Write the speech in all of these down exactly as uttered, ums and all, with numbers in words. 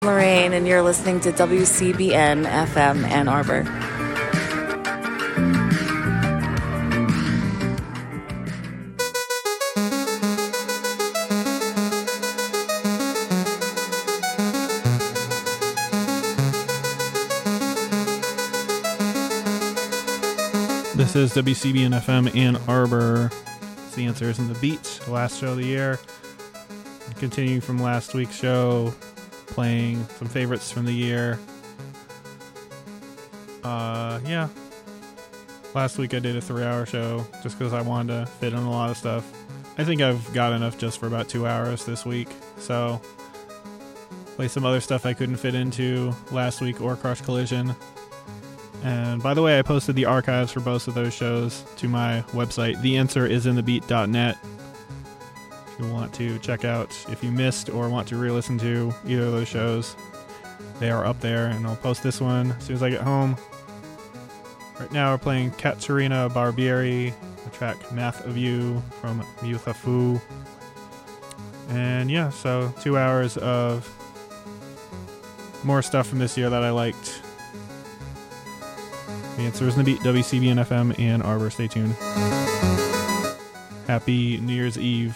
Lorraine, and you're listening to W C B N F M Ann Arbor. This is W C B N F M Ann Arbor. It's The Answer is in the Beat, last show of the year. Continuing from last week's show, playing some favorites from the year. Uh, yeah. Last week I did a three-hour show just because I wanted to fit in a lot of stuff. I think I've got enough just for about two hours this week. So, play some other stuff I couldn't fit into last week or Crush Collision. And by the way, I posted the archives for both of those shows to my website, the answer is in the beat dot net. If you want to check out, if you missed or want to re-listen to either of those shows, they are up there, and I'll post this one as soon as I get home. Right now we're playing Caterina Barbieri, the track Math of You from Muthafu. And yeah, so two hours of more stuff from this year that I liked. The Answer is in the Beat, W C B N F M Ann Arbor. Stay tuned. Happy New Year's Eve.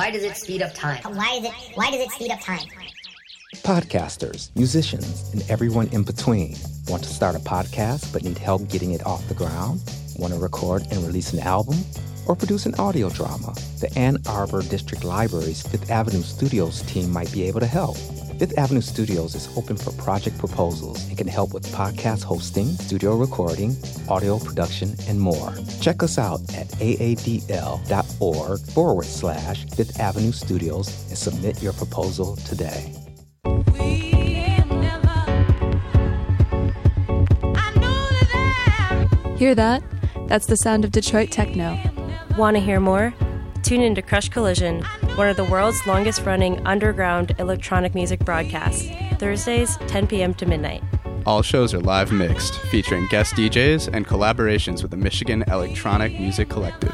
Why does it speed up time? Why is it, why does it speed up time? Podcasters, musicians, and everyone in between. Want to start a podcast but need help getting it off the ground? Want to record and release an album? Or produce an audio drama? The Ann Arbor District Library's Fifth Avenue Studios team might be able to help. Fifth Avenue Studios is open for project proposals and can help with podcast hosting, studio recording, audio production, and more. Check us out at aadl.org forward slash Fifth Avenue Studios and submit your proposal today. Hear that? That's the sound of Detroit techno. Want to hear more? Tune into Crush Collision, one of the world's longest-running underground electronic music broadcasts, Thursdays, ten p.m. to midnight. All shows are live mixed, featuring guest D Js and collaborations with the Michigan Electronic Music Collective.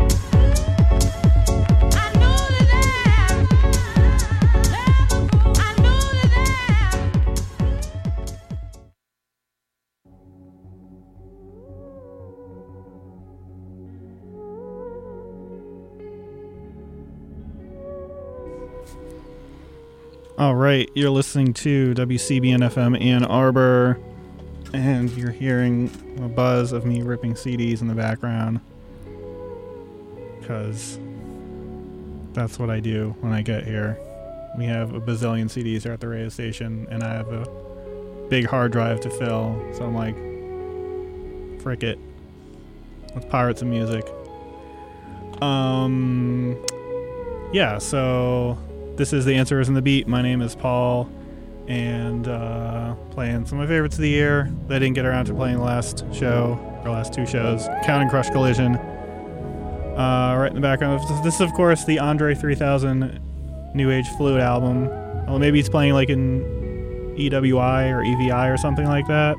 All right, you're listening to W C B N F M Ann Arbor, and you're hearing a buzz of me ripping C Ds in the background, because that's what I do when I get here. We have a bazillion C Ds here at the radio station, and I have a big hard drive to fill, so I'm like, frick it. Let's pirate some music. Um, yeah, so... This is The Answer Isn't the Beat. My name is Paul, and uh, playing some of my favorites of the year that I didn't get around to playing the last show, or last two shows, Counting Crush Collision. Uh, right in the background, this is, of course, the Andre three thousand New Age Fluid album. Well, maybe he's playing like in E W I or E V I or something like that.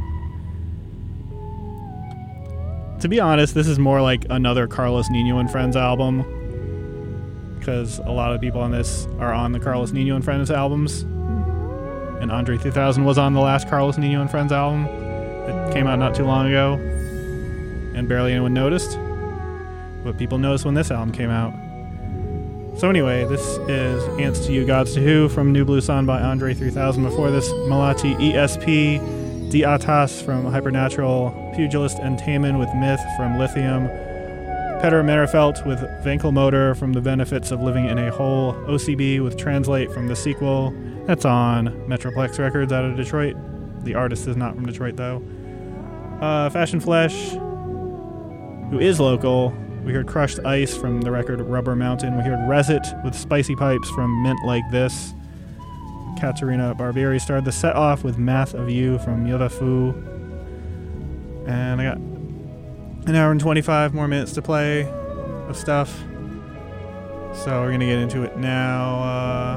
To be honest, this is more like another Carlos Nino and Friends album, because a lot of people on this are on the Carlos Nino and Friends albums, and Andre three thousand was on the last Carlos Nino and Friends album. It came out not too long ago, and barely anyone noticed, but people noticed when this album came out. So anyway, this is Ants to You, Gods to Who from New Blue Sun by Andre three thousand. Before this, Malati E S P, Di Atas from Hypernatural, Pugilist and Taman with Myth from Lithium, Petter Merefelt with Vankelmotor from The Benefits of Living in a Hole, O C B with Translate from the sequel. That's on Metroplex Records out of Detroit. The artist is not from Detroit, though. Uh, Fashion Flesh, who is local. We heard Crushed Ice from the record Rubber Mountain. We heard Resit with Spicy Pipes from Mint Like This. Katerina Barbieri started the set off with Math of You from Yodafu. And I got an hour and twenty-five more minutes to play of stuff, so we're gonna get into it now. Uh,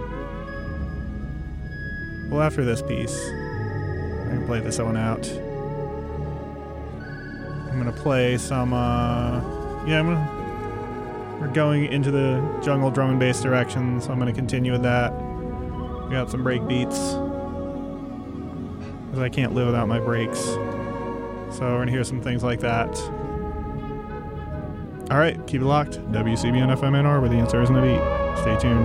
well, after this piece, I'm gonna play this one out. I'm gonna play some. Uh, yeah, I'm gonna. We're going into the jungle drum and bass direction, so I'm gonna continue with that. We got some break beats, because I can't live without my breaks. So we're going to hear some things like that. All right, keep it locked. W C B N F M N R, where the answer isn't a beat. Stay tuned.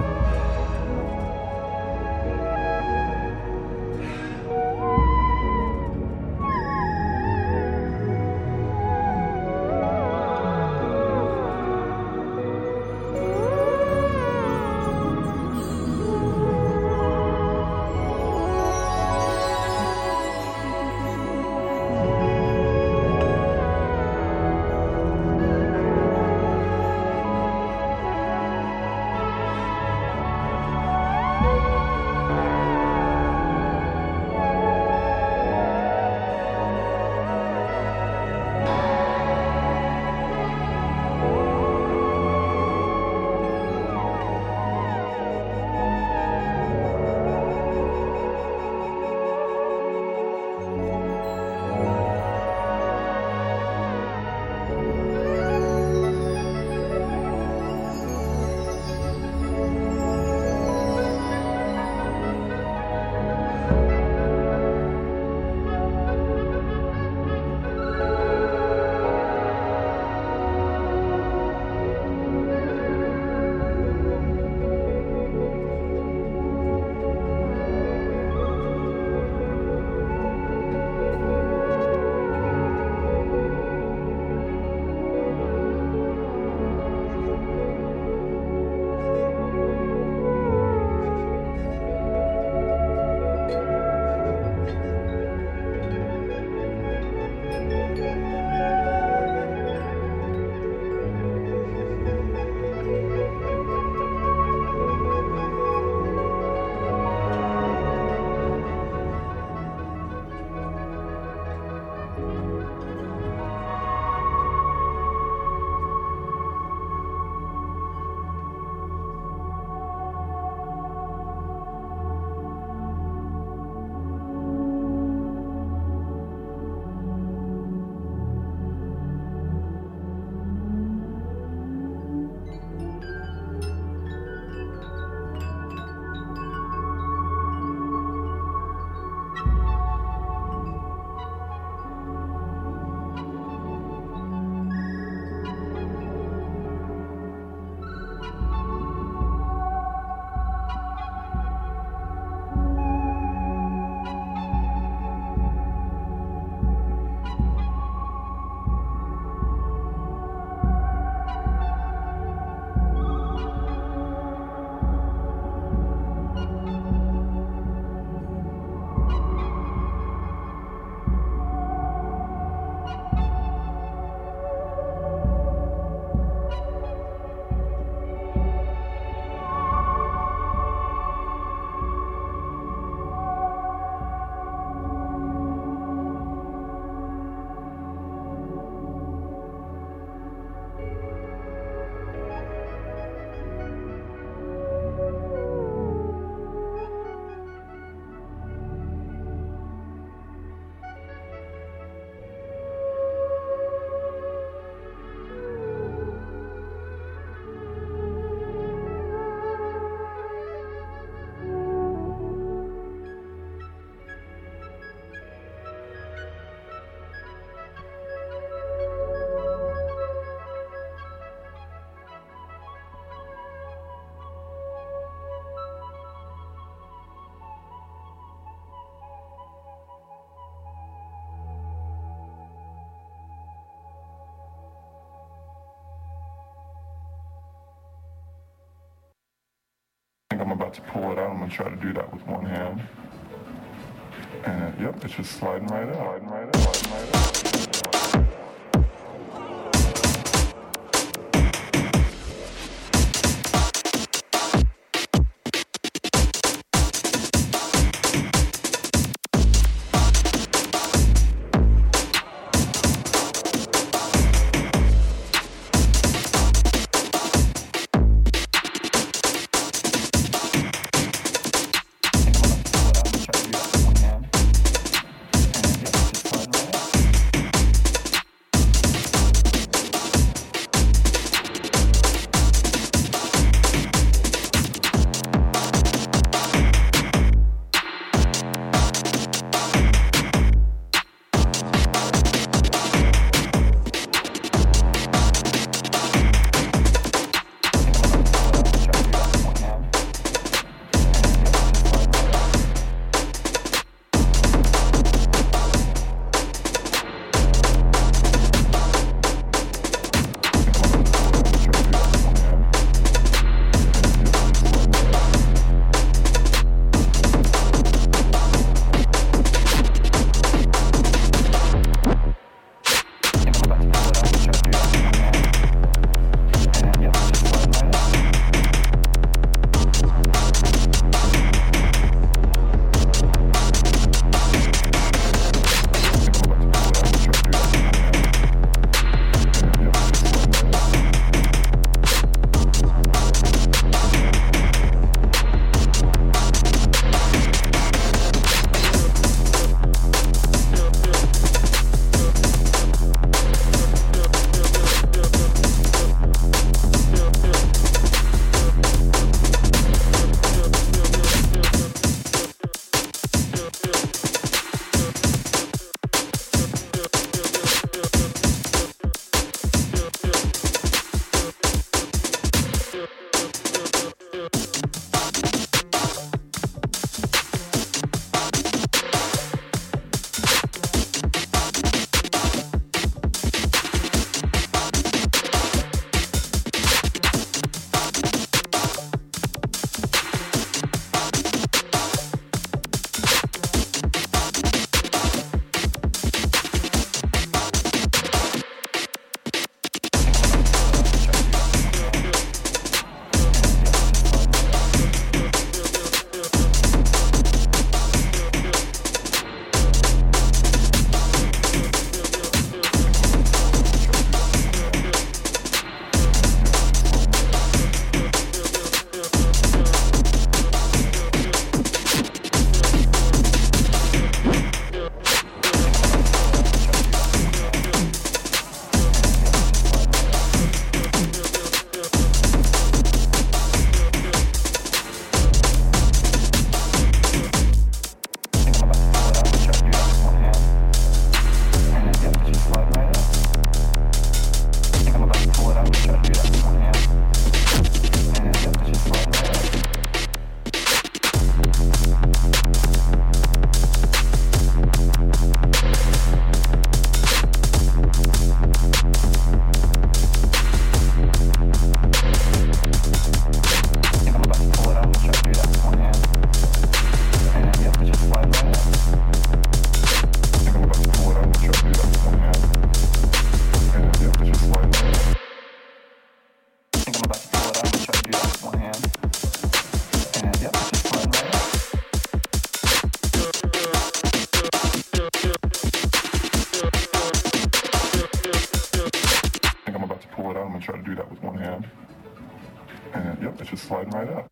to pull it out. I'm going to try to do that with one hand. And yep, it's just sliding right out, sliding right out, sliding right out. sliding right up.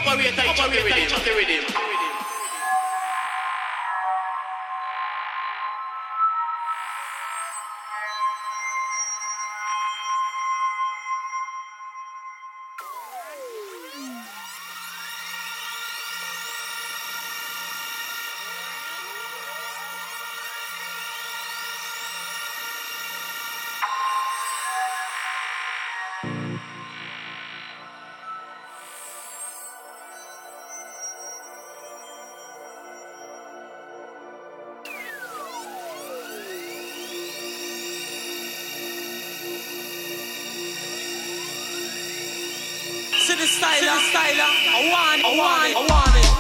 Operator, operator, chop the rhythm. To the styler, styler, I want it, I want it, I want it.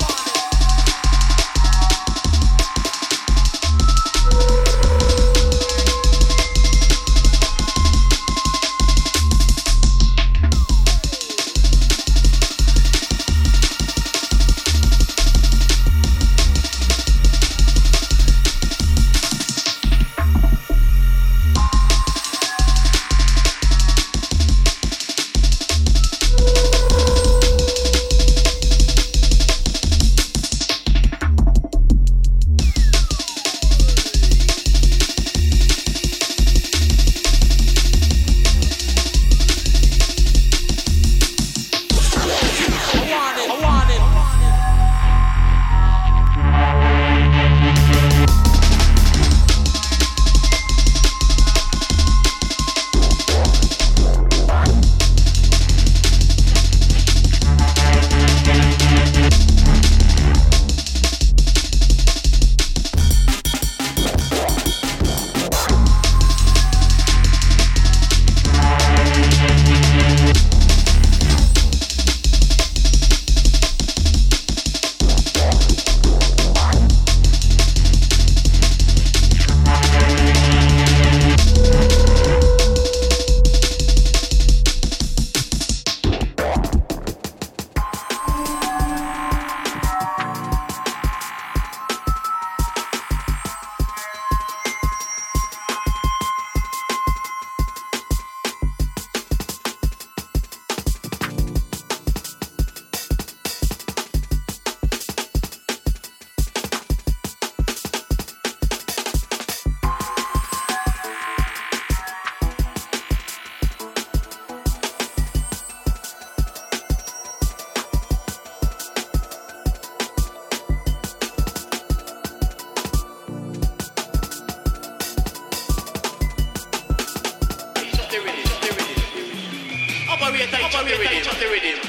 Operator, operator, chop the rhythm.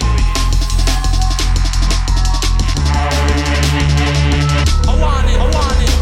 I want it, I want it.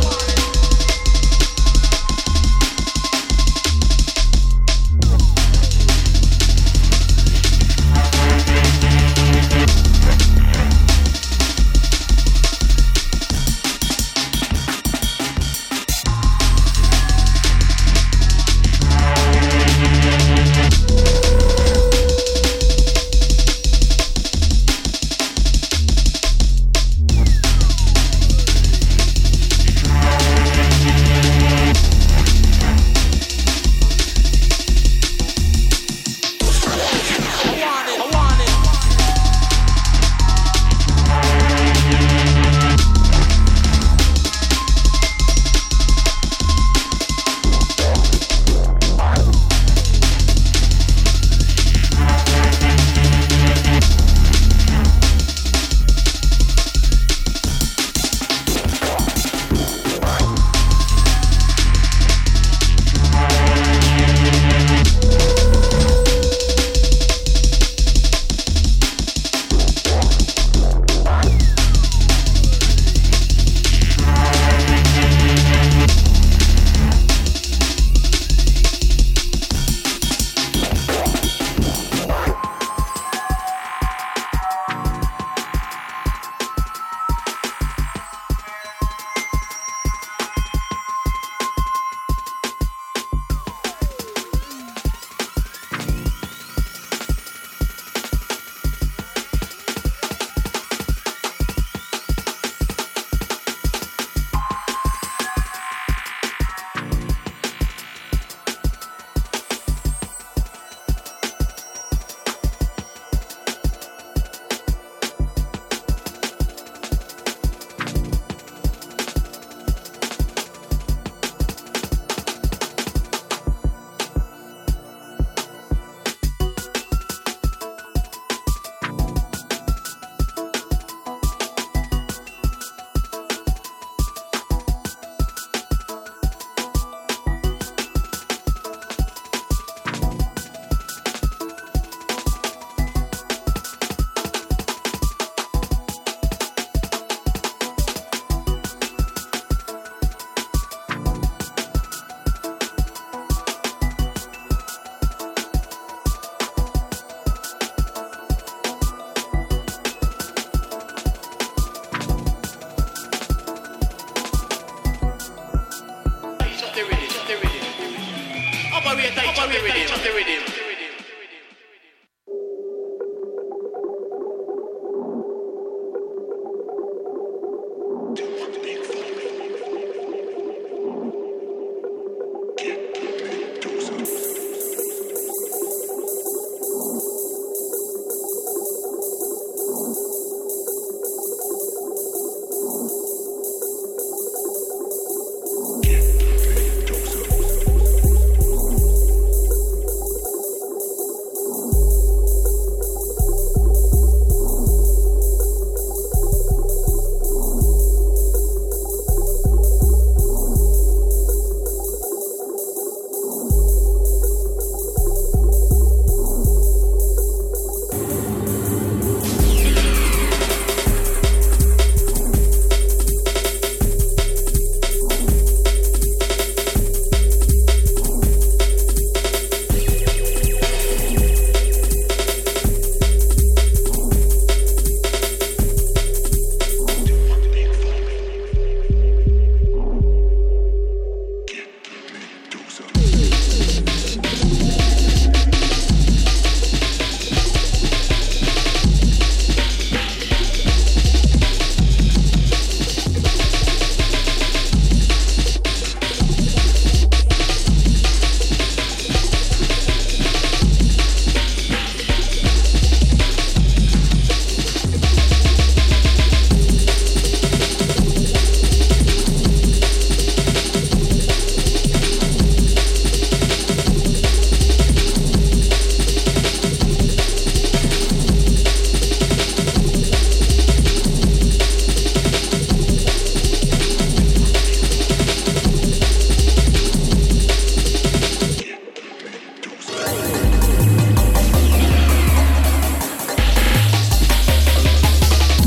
chop the rhythm, chop the rhythm.